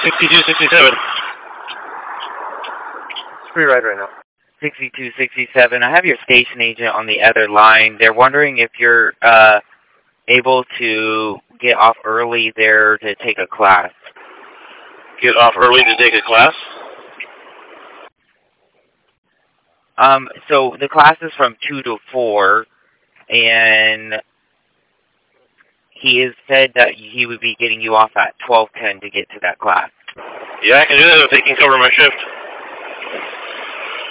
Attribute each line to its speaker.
Speaker 1: 6267.
Speaker 2: Free ride right now.
Speaker 3: 6267. I have your station agent on the other line. They're wondering if you're able to get off early there to take a class.
Speaker 1: Get off early to take a class?
Speaker 3: So the class is from 2 to 4, and he has said that he would be getting you off at 12:10 to get to that class.
Speaker 1: Yeah, I can do that if they can cover my shift.